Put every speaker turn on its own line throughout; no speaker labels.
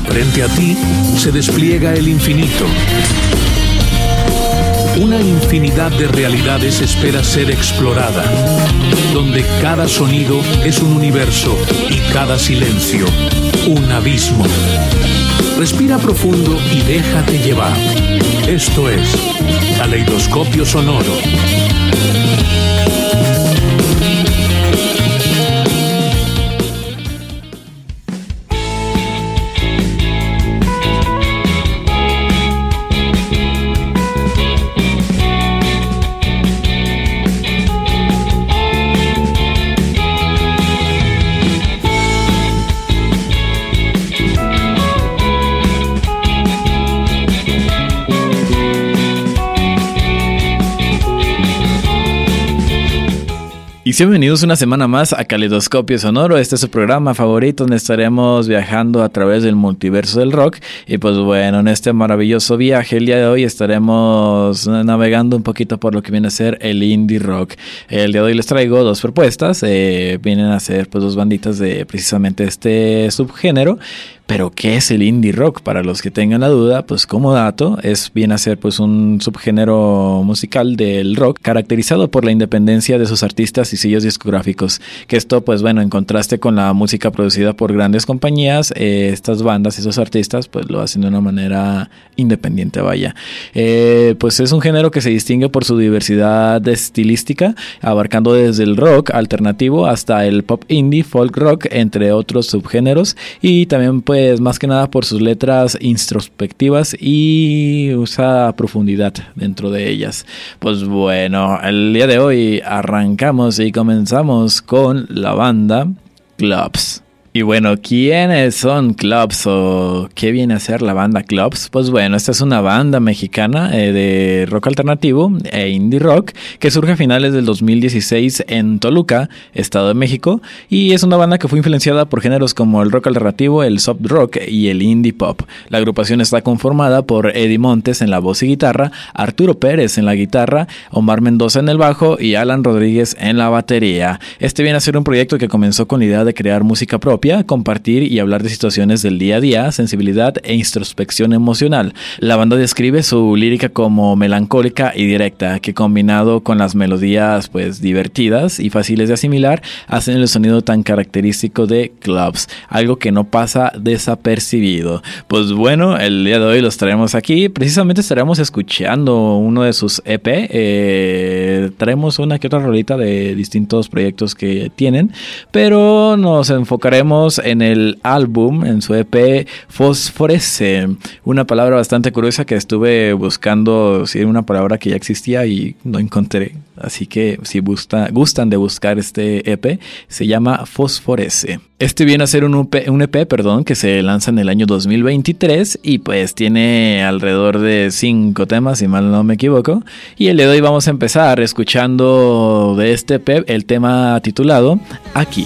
Frente a ti se despliega el infinito. Una infinidad de realidades espera ser explorada, donde cada sonido es un universo y cada silencio un abismo. Respira profundo y déjate llevar. Esto es Caleidoscopio Sonoro.
Y bienvenidos una semana más a Caleidoscopio Sonoro. Este es su programa favorito donde estaremos viajando a través del multiverso del rock. Y pues bueno, en este maravilloso viaje el día de hoy estaremos navegando un poquito por lo que viene a ser el indie rock. El día de hoy les traigo dos propuestas. Vienen a ser pues dos banditas de precisamente este subgénero. Pero ¿qué es el indie rock? Para los que tengan la duda, pues como dato, viene a ser pues un subgénero musical del rock caracterizado por la independencia de sus artistas y sellos discográficos. Que esto, pues bueno, en contraste con la música producida por grandes compañías, estas bandas, esos artistas, pues lo hacen de una manera independiente, vaya. Pues es un género que se distingue por su diversidad estilística, abarcando desde el rock alternativo hasta el pop indie, folk rock, entre otros subgéneros, y también pues más que nada por sus letras introspectivas y usa profundidad dentro de ellas. Pues bueno, el día de hoy arrancamos y comenzamos con la banda Clubs. Y bueno, ¿quiénes son Clubs o qué viene a ser la banda Clubs? Pues bueno, esta es una banda mexicana de rock alternativo e indie rock que surge a finales del 2016 en Toluca, Estado de México, y es una banda que fue influenciada por géneros como el rock alternativo, el soft rock y el indie pop. La agrupación está conformada por Eddie Montes en la voz y guitarra, Arturo Pérez en la guitarra, Omar Mendoza en el bajo y Alan Rodríguez en la batería. Este viene a ser un proyecto que comenzó con la idea de crear música propia, compartir y hablar de situaciones del día a día, sensibilidad e introspección emocional. La banda describe su lírica como melancólica y directa, que combinado con las melodías pues divertidas y fáciles de asimilar, hacen el sonido tan característico de Clubs, algo que no pasa desapercibido. Pues bueno, el día de hoy los traemos aquí, precisamente estaremos escuchando uno de sus EP, traemos una que otra rolita de distintos proyectos que tienen, pero nos enfocaremos en el álbum, en su EP Fosforece, una palabra bastante curiosa que estuve buscando si era una palabra que ya existía y no encontré, así que si gustan de buscar este EP, se llama Fosforece. Este viene a ser un EP, que se lanza en el año 2023 y pues tiene alrededor de 5 temas, si mal no me equivoco, y el día de hoy vamos a empezar escuchando de este EP el tema titulado Aquí.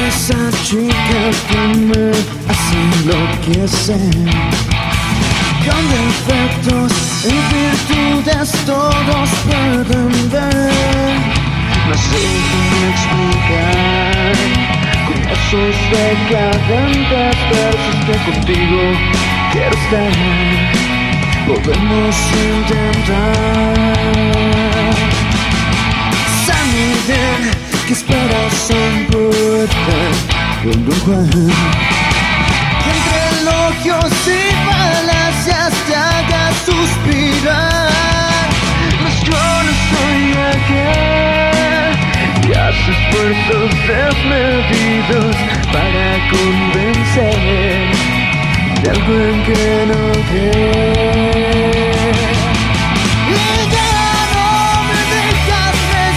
esa chica que me hace enloquecer. Con defectos y virtudes todos pueden ver. No sé cómo explicar con esos decadentes versos que contigo quiero estar. Podemos intentar. Sabe bien que esperas un poeta con Don Juan, que entre elogios y falacias te haga suspirar. Mas yo no soy aquel que hace esfuerzos desmedidos para convencer de algo en que no cree. Y ya no me dejas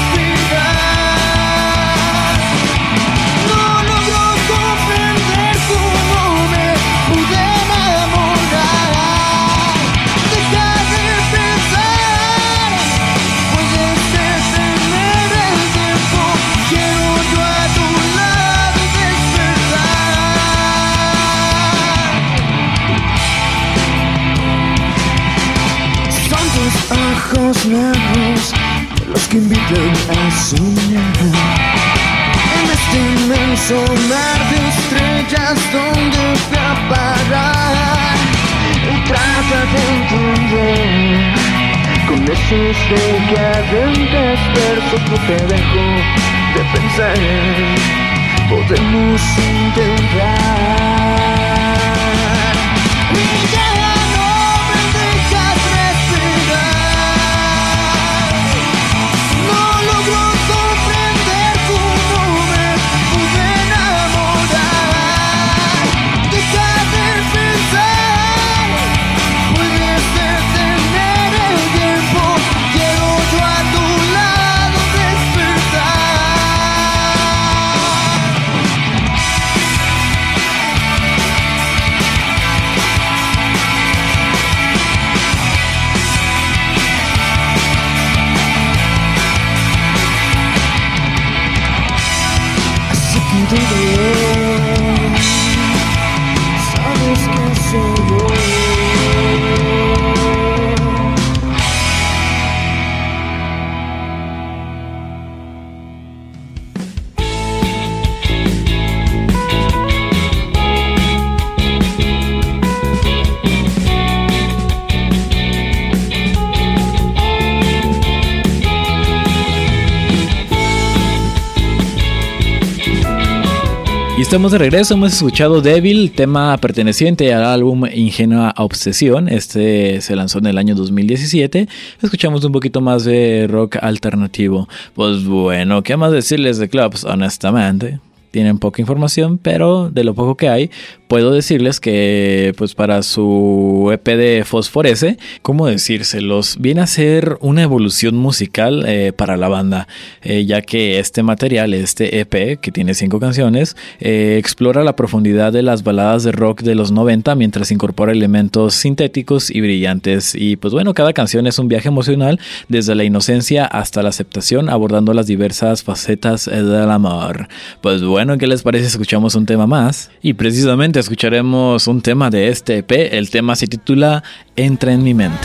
respirar. No logro comprender cómo me pude enamorar. Deja de pensar, puedes detener el tiempo. Quiero yo a tu lado despertar. Son tus ojos negros los que invitan a soñar. En este inmenso mar de estrellas donde fui a parar. Y trata de entender con esos decadentes versos. No te dejo de pensar. Podemos intentar. Y ya no me dejas respirar. No logro comprender cómo me pude enamorar. Deja de pensar, puedes detener el tiempo. Quiero yo a tu lado despertar. Así que dime, sabes que soy yo.
Y estamos de regreso, hemos escuchado Débil, tema perteneciente al álbum Ingenua Obsesión. Este se lanzó en el año 2017. Escuchamos un poquito más de rock alternativo. Pues bueno, ¿qué más decirles de Clubs? Honestamente, tienen poca información, pero de lo poco que hay, puedo decirles que pues para su EP de Fosforece, ¿cómo decírselos? Viene a ser una evolución musical para la banda, ya que este material, este EP, que tiene 5 canciones, explora la profundidad de las baladas de rock de los 90 mientras incorpora elementos sintéticos y brillantes. Y pues bueno, cada canción es un viaje emocional desde la inocencia hasta la aceptación, abordando las diversas facetas del amor. Pues bueno, ¿qué les parece si escuchamos un tema más? Y precisamente escucharemos un tema de este EP. El tema se titula Entra en mi mente.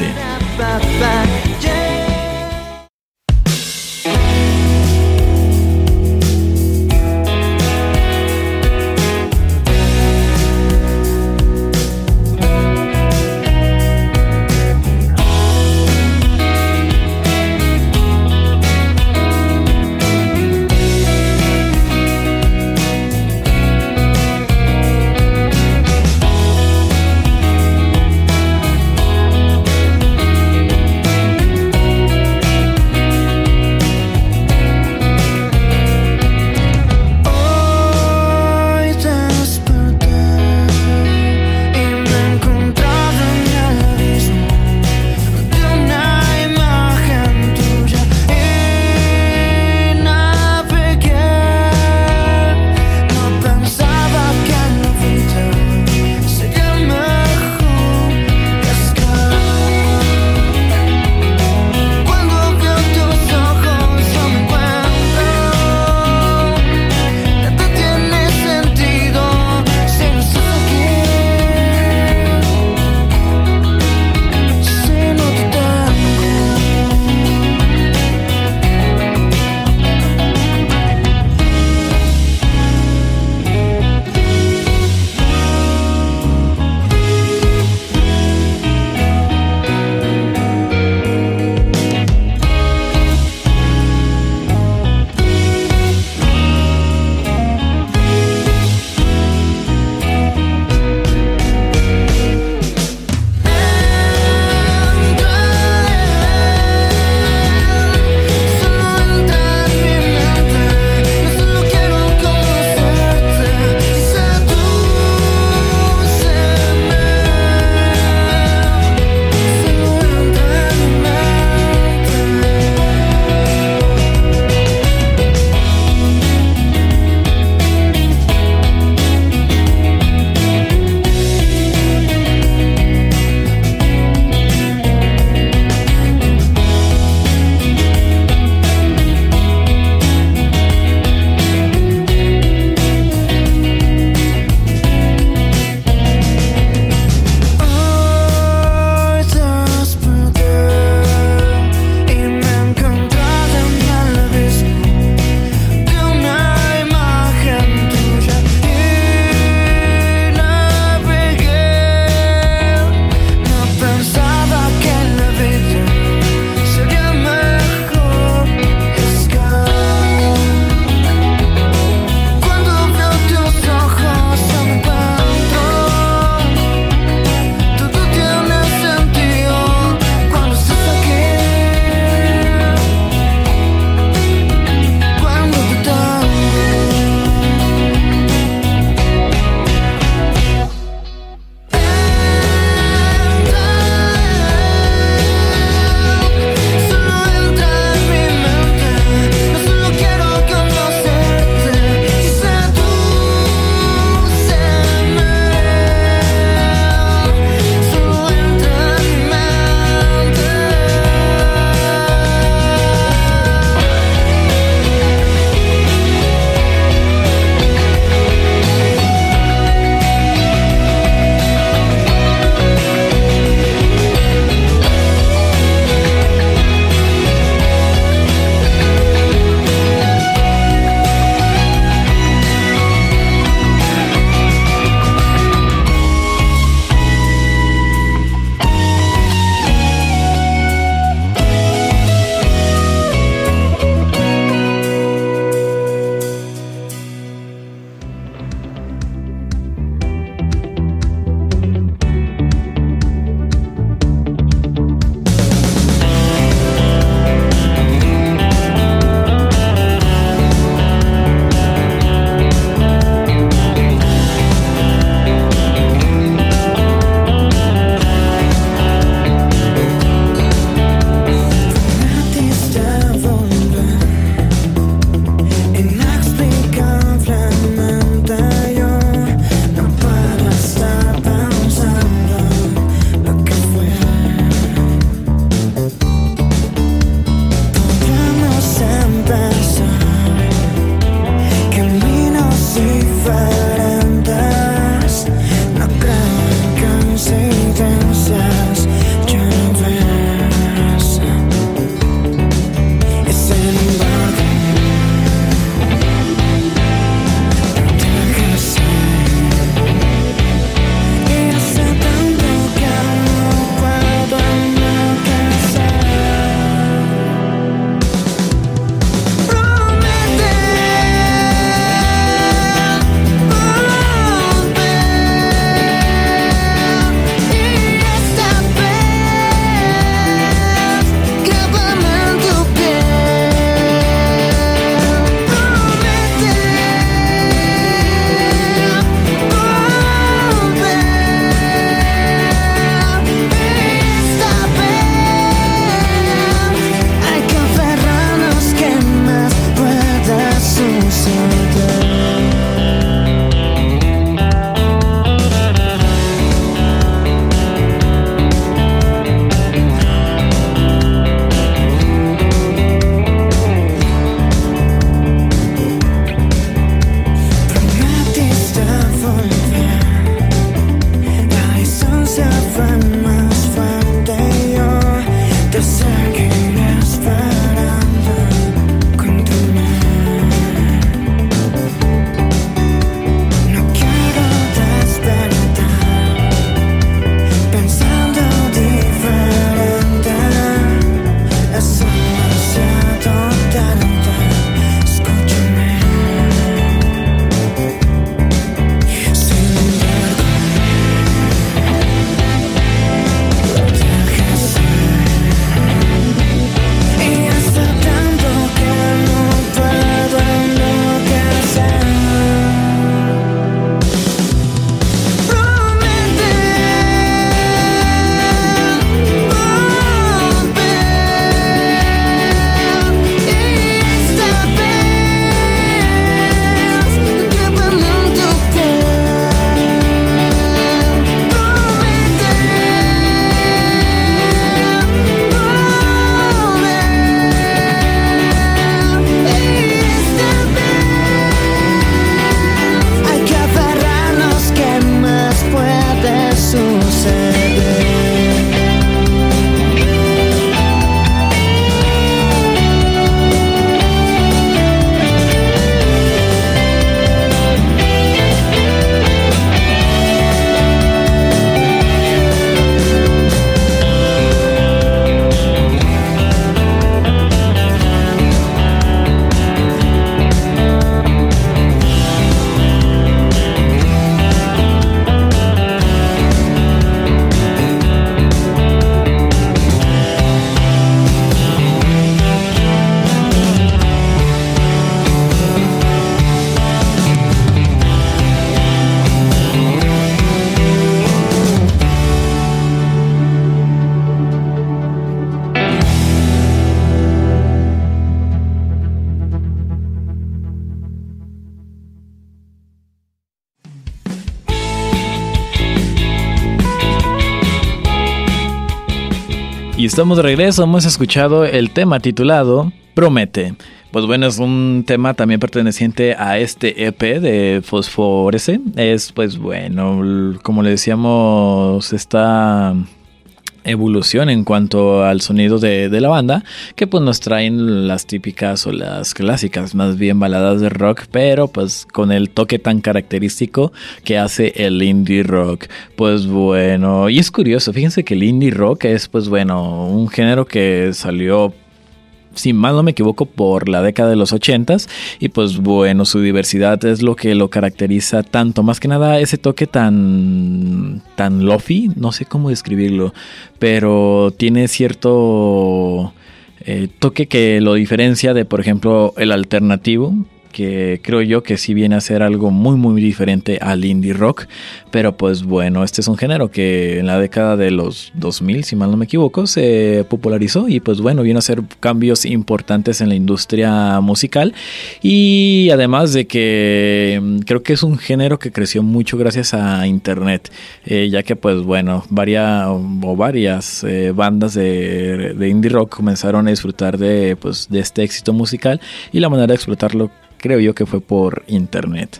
estamos de regreso, hemos escuchado el tema titulado Promete. Pues bueno, es un tema también perteneciente a este EP de Fosforese. Es pues bueno, como le decíamos, esta evolución en cuanto al sonido de la banda, que pues nos traen las típicas o las clásicas, más bien baladas de rock, pero pues con el toque tan característico que hace el indie rock. Pues bueno, y es curioso, fíjense que el indie rock es pues bueno, un género que salió, si mal no me equivoco, por la década de los 80s, y pues bueno, su diversidad es lo que lo caracteriza tanto, más que nada ese toque tan lofi, no sé cómo describirlo, pero tiene cierto toque que lo diferencia de, por ejemplo, el alternativo, que creo yo que sí viene a ser algo muy muy diferente al indie rock. Pero pues bueno, este es un género que en la década de los 2000, si mal no me equivoco, se popularizó y pues bueno, viene a hacer cambios importantes en la industria musical. Y además de que creo que es un género que creció mucho gracias a internet, ya que pues bueno, varias bandas de indie rock comenzaron a disfrutar de este éxito musical, y la manera de explotarlo creo yo que fue por internet.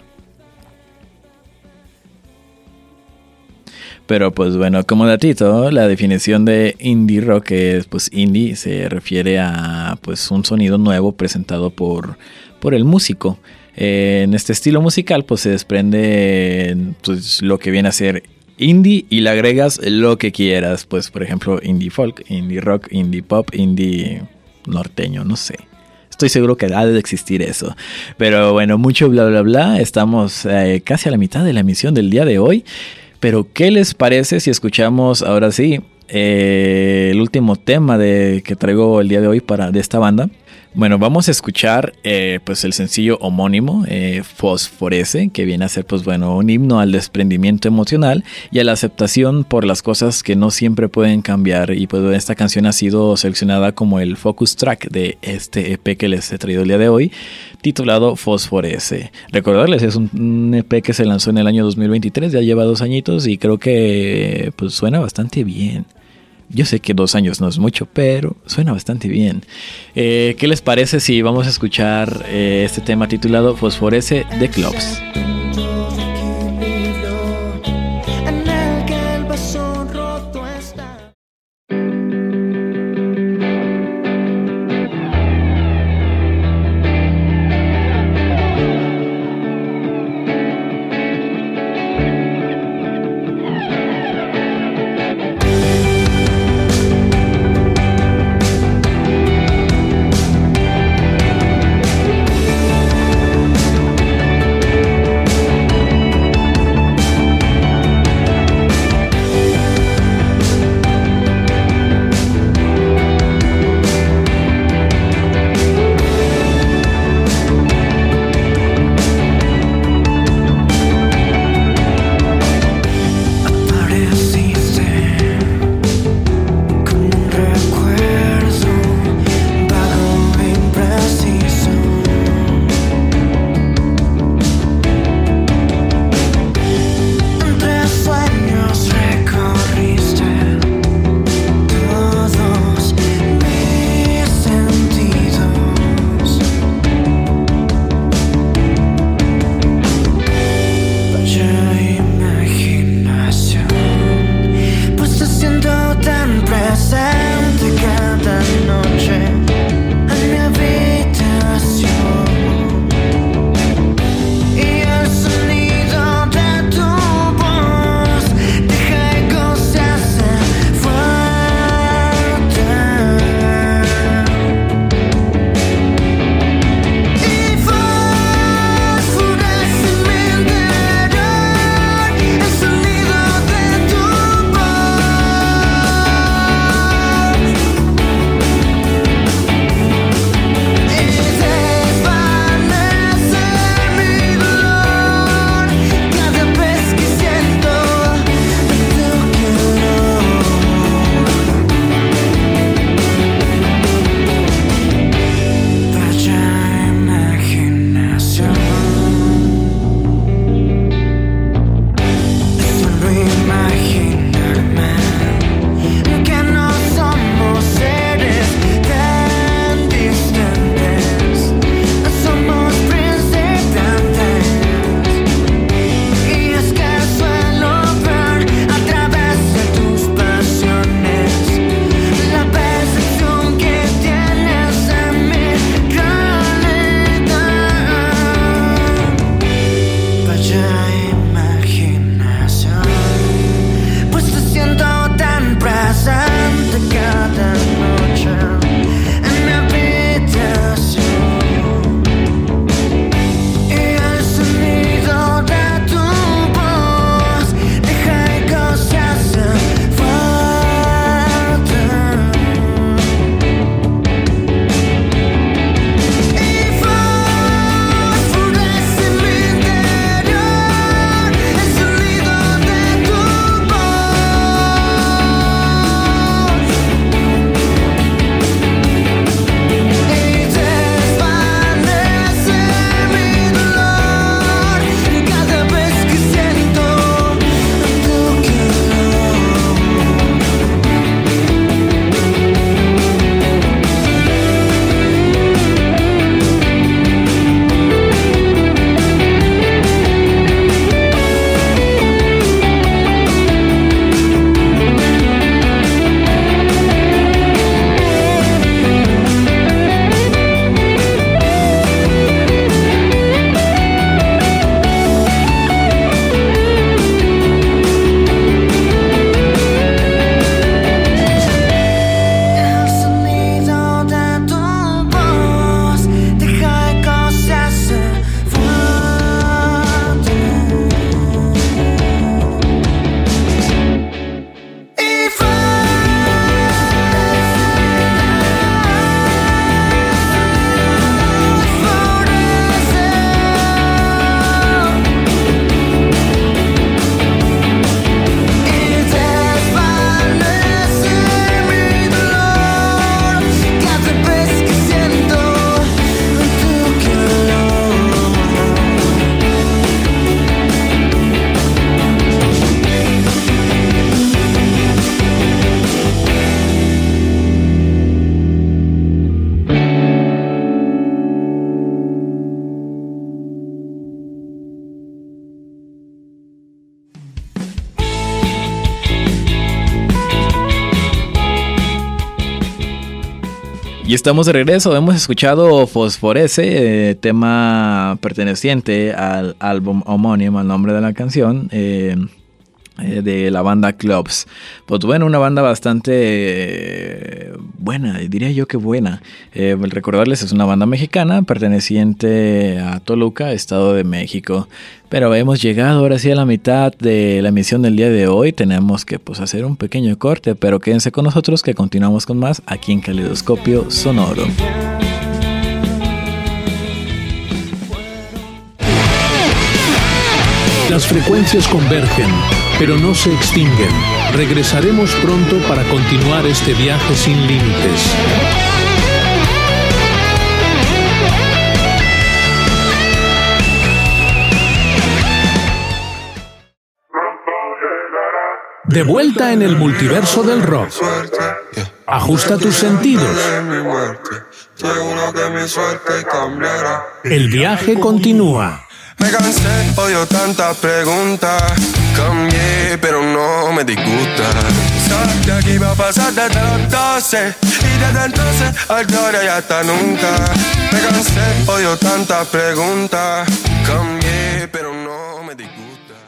Pero pues bueno, como datito, la definición de indie rock es pues indie se refiere a pues un sonido nuevo presentado por el músico. En este estilo musical pues se desprende pues lo que viene a ser indie y le agregas lo que quieras, pues por ejemplo indie folk, indie rock, indie pop, indie norteño, no sé. Estoy seguro que ha de existir eso. Pero bueno, mucho bla bla bla. Estamos casi a la mitad de la emisión del día de hoy. Pero ¿qué les parece si escuchamos ahora sí el último tema que traigo el día de hoy de esta banda? Bueno, vamos a escuchar pues el sencillo homónimo, Fosforese, que viene a ser pues bueno, un himno al desprendimiento emocional y a la aceptación por las cosas que no siempre pueden cambiar. Y pues esta canción ha sido seleccionada como el focus track de este EP que les he traído el día de hoy, titulado Fosforese. Recordarles, es un EP que se lanzó en el año 2023, ya lleva 2 añitos y creo que pues suena bastante bien. Yo sé que 2 años no es mucho, pero suena bastante bien. ¿Qué les parece si vamos a escuchar este tema titulado Fosforese de Clubs?
En el que el vaso roto está.
Y estamos de regreso, hemos escuchado Fosforece, tema perteneciente al álbum homónimo, al nombre de la canción, de la banda Clubs. Pues bueno, una banda bastante buena, diría yo que buena. Recordarles, es una banda mexicana perteneciente a Toluca, Estado de México. Pero hemos llegado ahora sí a la mitad de la emisión del día de hoy. Tenemos que hacer un pequeño corte, pero quédense con nosotros que continuamos con más aquí en Caleidoscopio Sonoro.
Las frecuencias convergen, pero no se extinguen. Regresaremos pronto para continuar este viaje sin límites. De vuelta en el multiverso del rock. Ajusta tus sentidos. El viaje continúa.
Me cansé, odio tantas preguntas. Cambié, pero no me disgusta. Sabes que aquí va a pasar desde los 12. Y desde entonces, ahora y hasta nunca. Me cansé, odio tantas preguntas. Cambié, pero no me disgusta.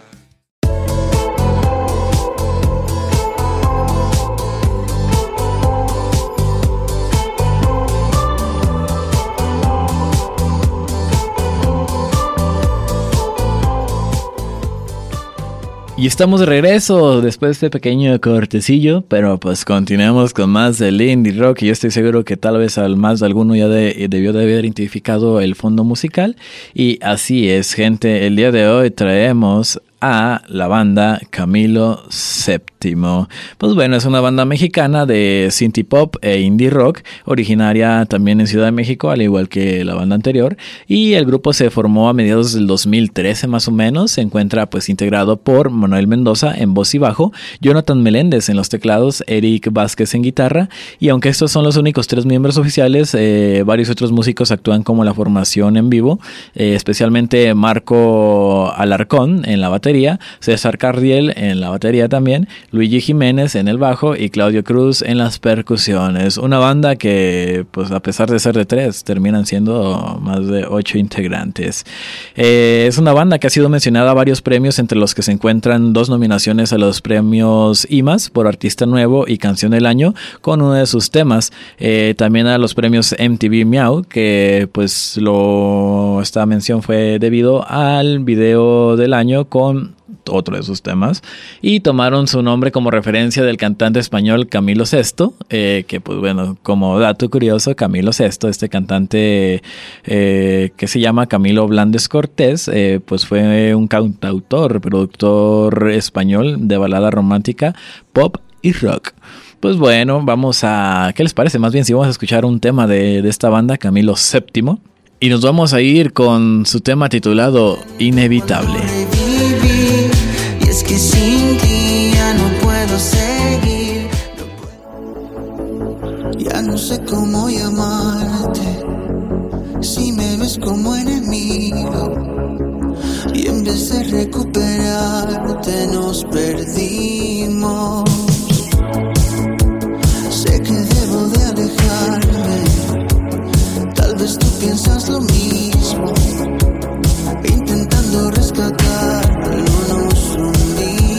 Y estamos de regreso después de este pequeño cortecillo, pero pues continuamos con más del indie rock y yo estoy seguro que tal vez al más de alguno ya debió de haber identificado el fondo musical. Y así es, gente, el día de hoy traemos a la banda Camilo VII. Pues bueno, es una banda mexicana de synthie pop e indie rock, originaria también en Ciudad de México, al igual que la banda anterior, y el grupo se formó a mediados del 2013 más o menos. Se encuentra pues integrado por Manuel Mendoza en voz y bajo, Jonathan Meléndez en los teclados, Eric Vázquez en guitarra, y aunque estos son los únicos 3 miembros oficiales, varios otros músicos actúan como la formación en vivo, especialmente Marco Alarcón en la batería, César Cardiel en la batería también, Luigi Jiménez en el bajo y Claudio Cruz en las percusiones. Una banda que, pues a pesar de ser de 3, terminan siendo más de 8 integrantes. Es una banda que ha sido mencionada a varios premios, entre los que se encuentran 2 nominaciones a los premios IMAS por Artista Nuevo y Canción del Año con uno de sus temas. También a los premios MTV Miau, que pues esta mención fue debido al video del año con otro de sus temas, y tomaron su nombre como referencia del cantante español Camilo Sesto, que pues bueno, como dato curioso, Camilo Sesto, este cantante que se llama Camilo Blandes Cortés, pues fue un cantautor, productor español de balada romántica, pop y rock. Pues bueno, vamos a... ¿qué les parece? Más bien si vamos a escuchar un tema de esta banda, Camilo VII, y nos vamos a ir con su tema titulado Inevitable.
Es que sin ti ya no puedo seguir, ya no sé cómo llamarte, si me ves como enemigo, y en vez de recuperarte nos perdimos. Sé que debo de alejarme, tal vez tú piensas lo mismo, intentando rescatarlo nos hundimos.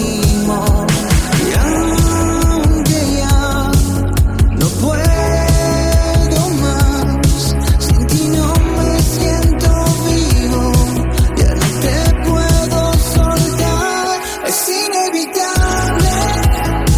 Y aunque ya no puedo más, sin ti no me siento vivo, ya no te puedo soltar, es inevitable.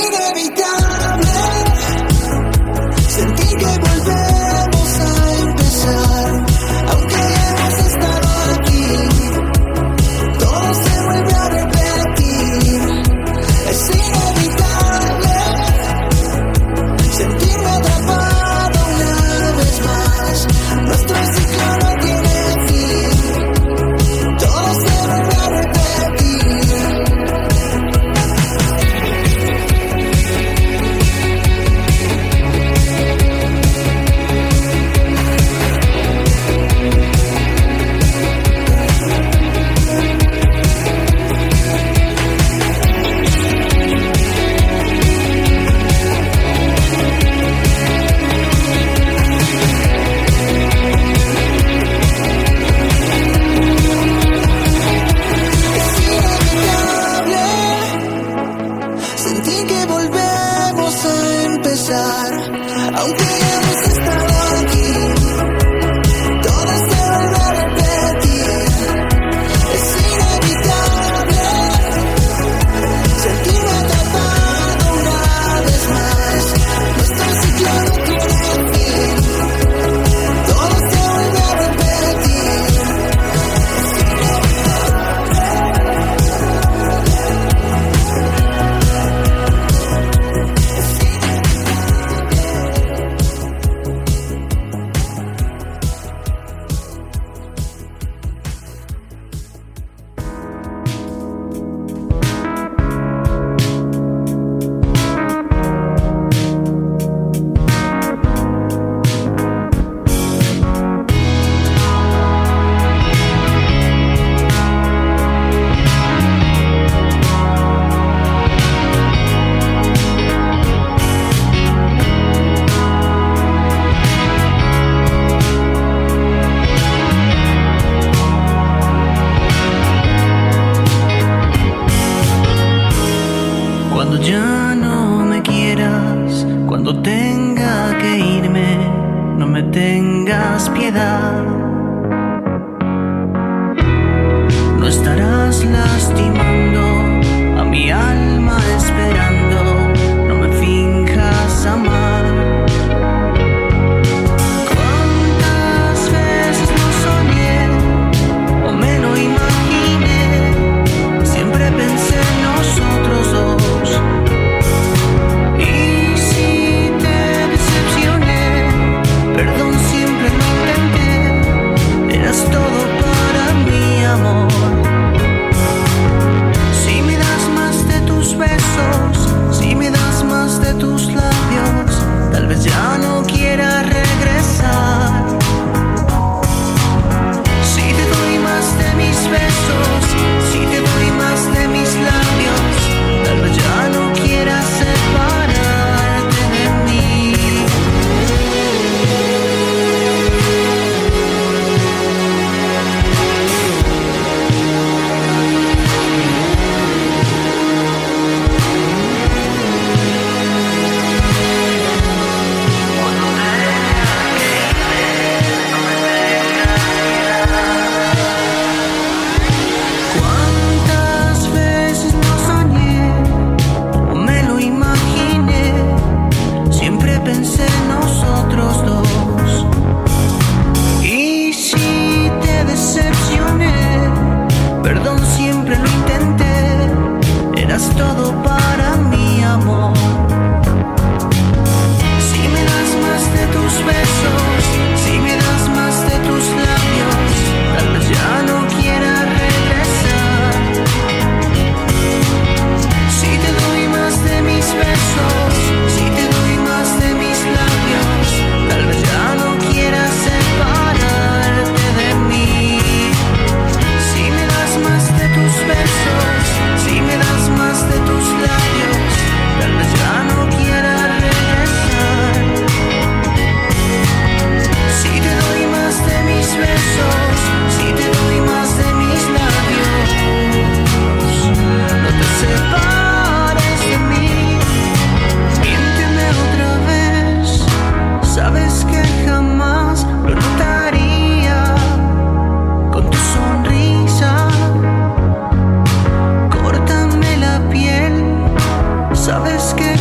inevitable sentir que volvemos a empezar. Aunque hemos estado aquí, todo se vuelve a repetir. Es inevitable sentirme atrapado una vez más. Nuestro ciclo no tiene fin, todo se vuelve a repetir.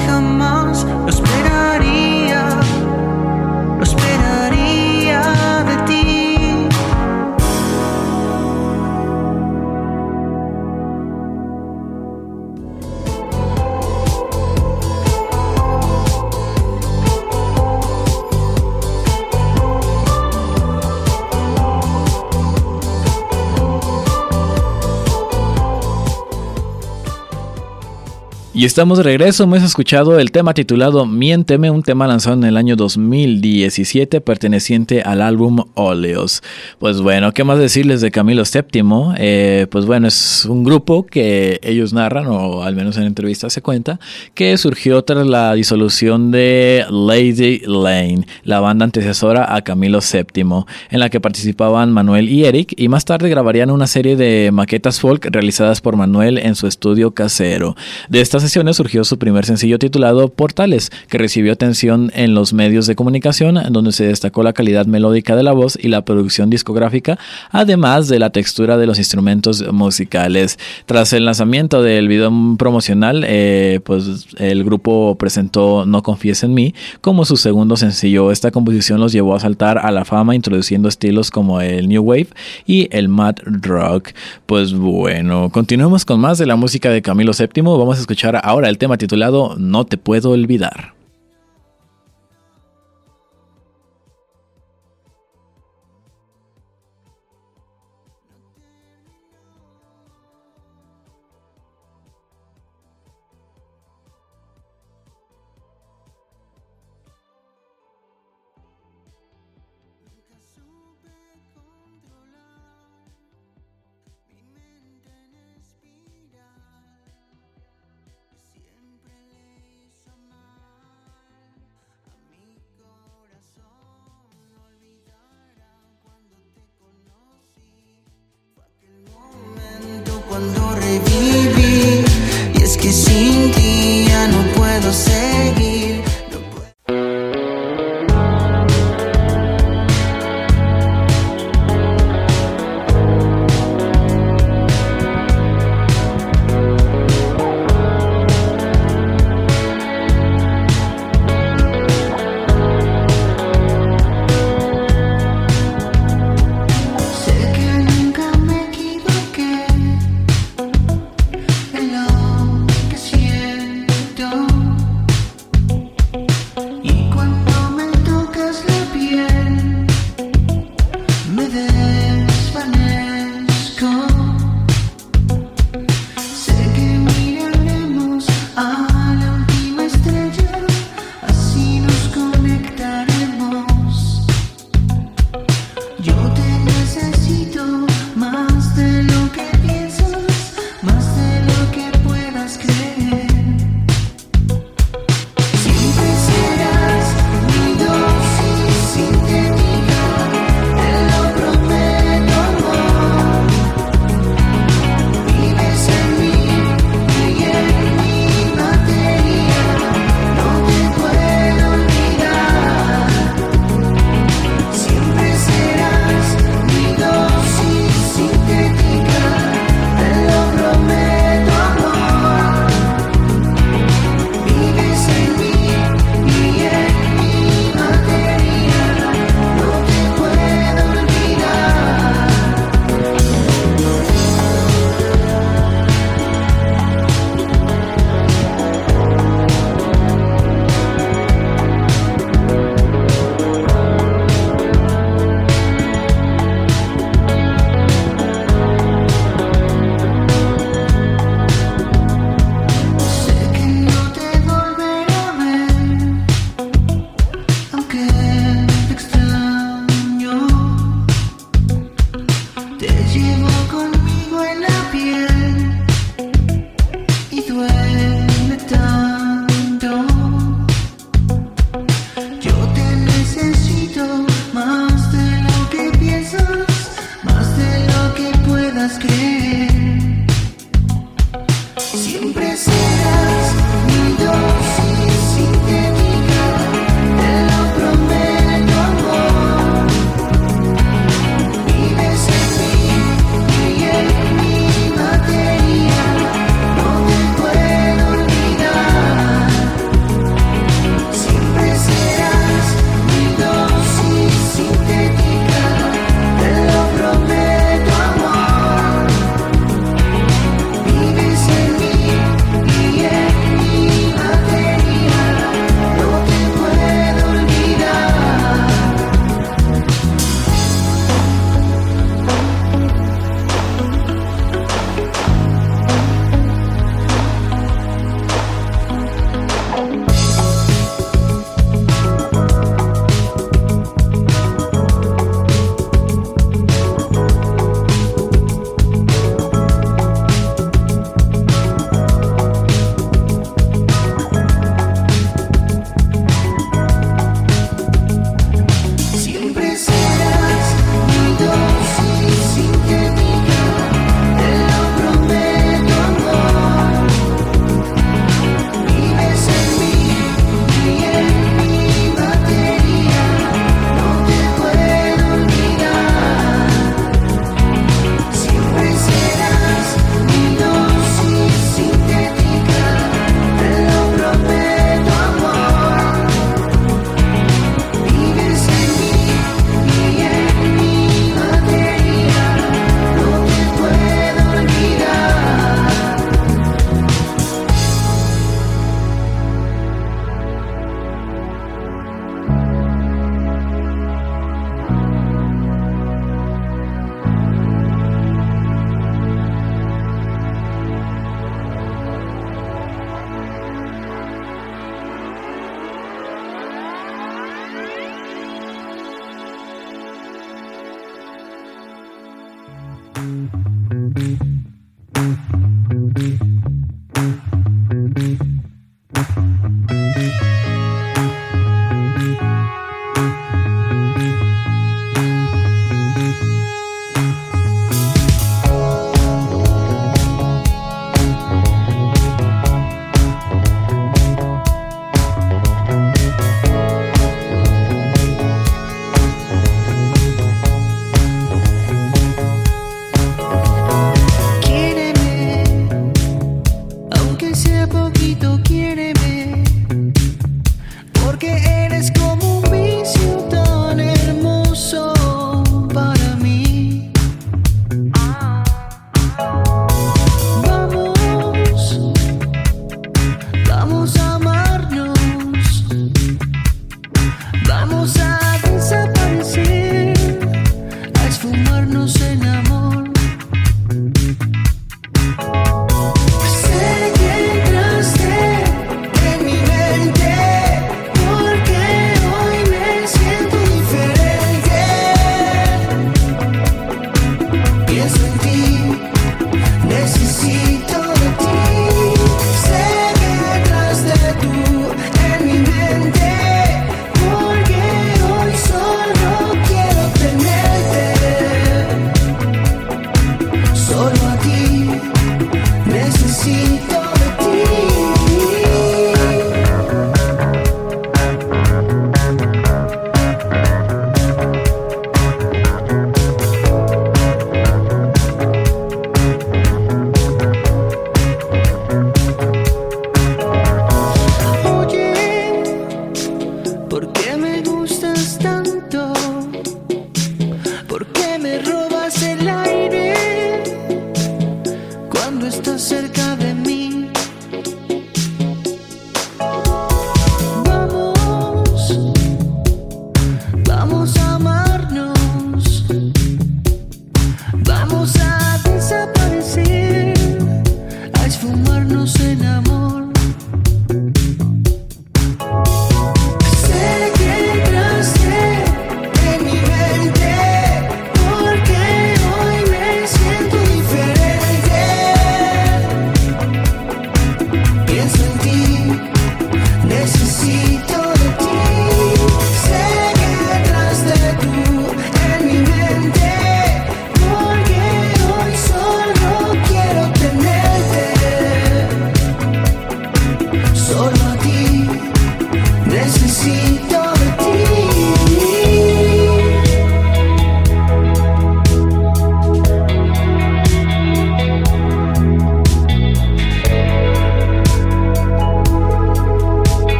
jamás lo esperaría de ti.
Y estamos de regreso, hemos escuchado el tema titulado Miénteme, un tema lanzado en el año 2017 perteneciente al álbum Óleos. Pues bueno, ¿qué más decirles de Camilo VII? Pues bueno, es un grupo que ellos narran, o al menos en entrevistas se cuenta, que surgió tras la disolución de Lady Lane, la banda antecesora a Camilo VII, en la que participaban Manuel y Eric, y más tarde grabarían una serie de maquetas folk realizadas por Manuel en su estudio casero. De estas sesiones surgió su primer sencillo titulado Portales, que recibió atención en los medios de comunicación, donde se destacó la calidad melódica de la voz y la producción discográfica, además de la textura de los instrumentos musicales. Tras el lanzamiento del video promocional, pues el grupo presentó No confíes en mí como su segundo sencillo. Esta composición los llevó a saltar a la fama, introduciendo estilos como el New Wave y el Mad Rock. Pues bueno, continuemos con más de la música de Camilo VII. Vamos a escuchar ahora el tema titulado No te puedo olvidar.
Siempre le hizo mal.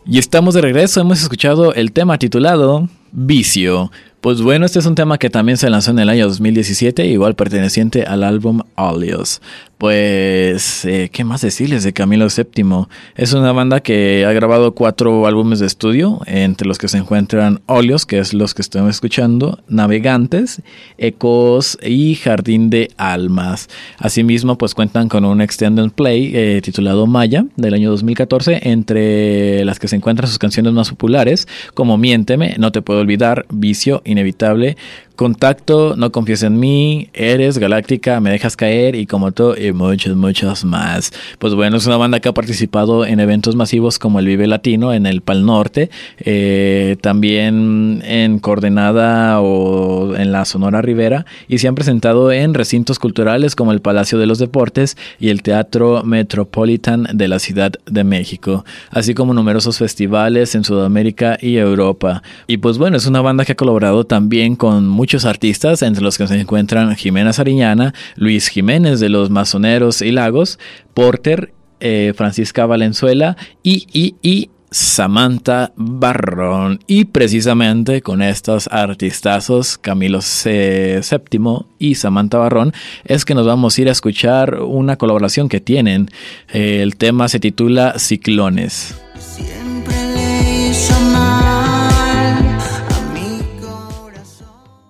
Y estamos de regreso, hemos escuchado el tema titulado Vicio. Pues bueno, este es un tema que también se lanzó en el año 2017, igual perteneciente al álbum Óleos. Pues, ¿qué más decirles de Camilo VII? Es una banda que ha grabado 4 álbumes de estudio, entre los que se encuentran Óleos, que es los que estamos escuchando, Navegantes, Ecos y Jardín de Almas. Asimismo, pues cuentan con un extended play titulado Maya, del año 2014, entre las que se encuentran sus canciones más populares, como Miénteme, No te puedo olvidar, Vicio, Inevitable, Contacto, No confíes en mí, Eres, Galáctica, Me dejas caer y Como tú y muchos más. Pues bueno, es una banda que ha participado en eventos masivos como el Vive Latino en el Pal Norte, también en Coordenada o en la Sonora Ribera, y se han presentado en recintos culturales como el Palacio de los Deportes y el Teatro Metropolitan de la Ciudad de México, así como numerosos festivales en Sudamérica y Europa. Y pues bueno, es una banda que ha colaborado también con muchos artistas, entre los que se encuentran Jimena Sariñana, Luis Jiménez de los Masoneros y Lagos, Porter, Francisca Valenzuela y Samantha Barrón. Y precisamente con estos artistazos, Camilo VII y Samantha Barrón, es que nos vamos a ir a escuchar una colaboración que tienen. El tema se titula Ciclones.
Siempre le hizo mal a mi corazón.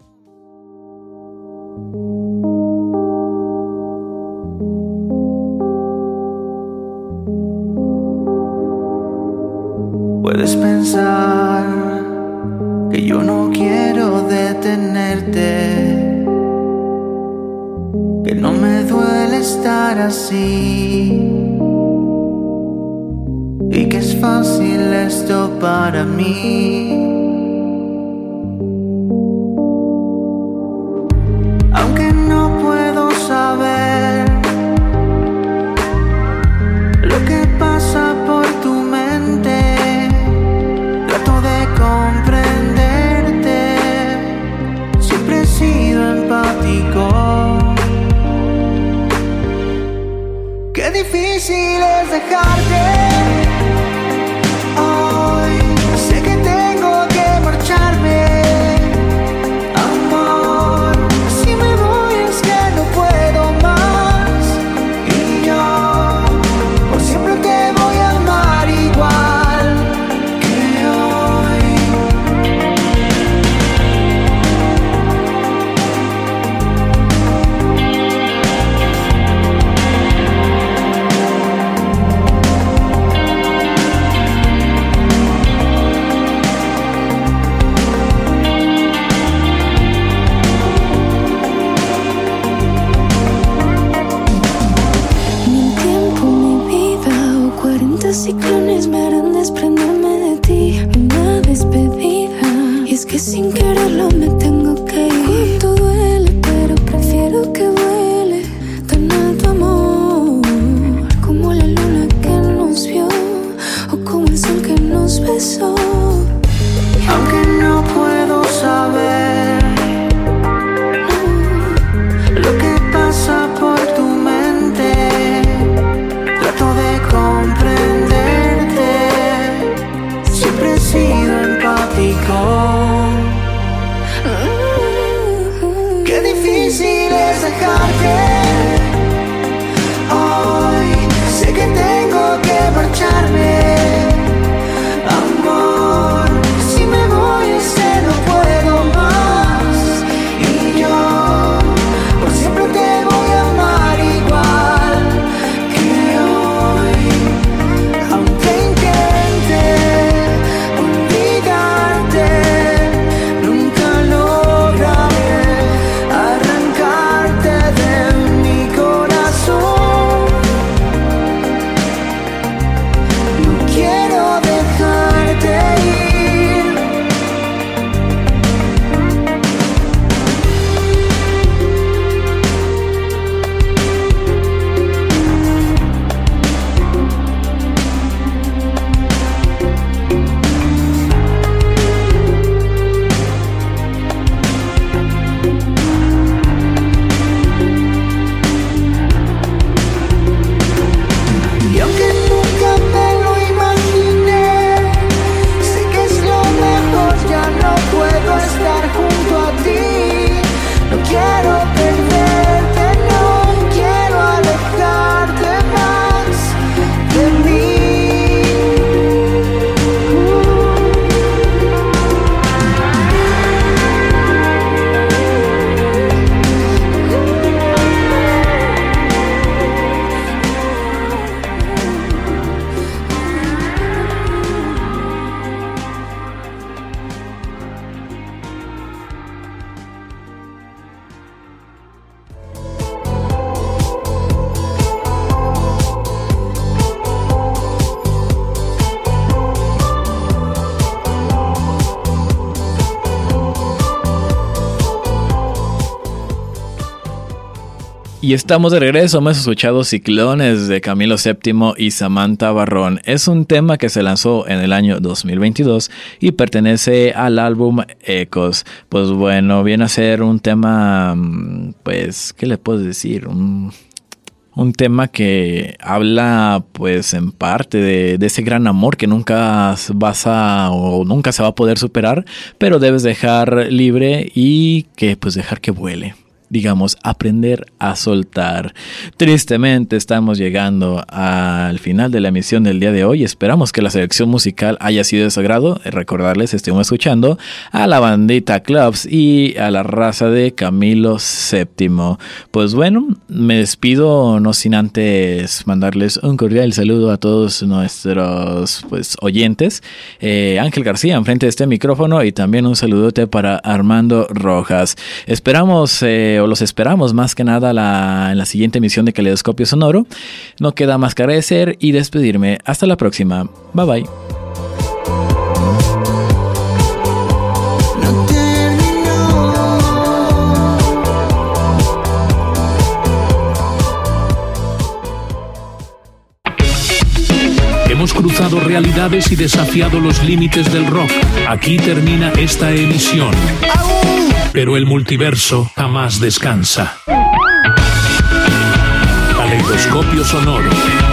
Puedes pensar que yo no quiero detenerte, que no me duele estar así, y que es fácil esto para mí. Aunque no puedo saber lo que pasa por tu mente, trato de comprenderte. Siempre he sido empático. Qué difícil es dejarte. Hoy sé que tengo que marcharme, amor. Si me voy es que no puedo más, y yo por siempre te voy a amar igual que hoy. Ciclones me harán desprenderme de ti, una despedida. Y es que sin quererlo me tengo que ir. Cuánto duele, pero prefiero que vuele tan alto, amor, como la luna que nos vio o como el sol que nos besó. Aunque no puedo saber lo que pasa por tu mente, trato de comprender. Siempre he sido empático. Qué difícil es dejarte. Hoy sé que tengo que marcharme, amor. Si me voy es que no puedo más, y yo por siempre te voy a amar igual que hoy. Aunque intente olvidarte,
Y estamos de regreso, hemos escuchado Ciclones de Camilo VII y Samantha Barrón. Es un tema que se lanzó en el año 2022 y pertenece al álbum Ecos. Pues bueno, viene a ser un tema, pues, ¿qué le puedo decir? Un tema que habla, pues, en parte de ese gran amor que nunca se va a poder superar, pero debes dejar libre y que, pues, dejar que vuele. Digamos, aprender a soltar. Tristemente estamos llegando al final de la emisión del día de hoy. Esperamos que la selección musical haya sido de su agrado. Recordarles, estuvimos escuchando a la bandita Clubs y a la raza de Camilo VII. Pues bueno, me despido no sin antes mandarles un cordial saludo a todos nuestros, pues, oyentes. Ángel García enfrente de este micrófono y también un saludote para Armando Rojas. Los esperamos más que nada en la siguiente emisión de Caleidoscopio Sonoro. No queda más que agradecer y despedirme. Hasta la próxima. Bye bye.
Hemos cruzado realidades y desafiado los límites del rock. Aquí termina esta emisión. Pero el multiverso jamás descansa. Caleidoscopio Sonoro.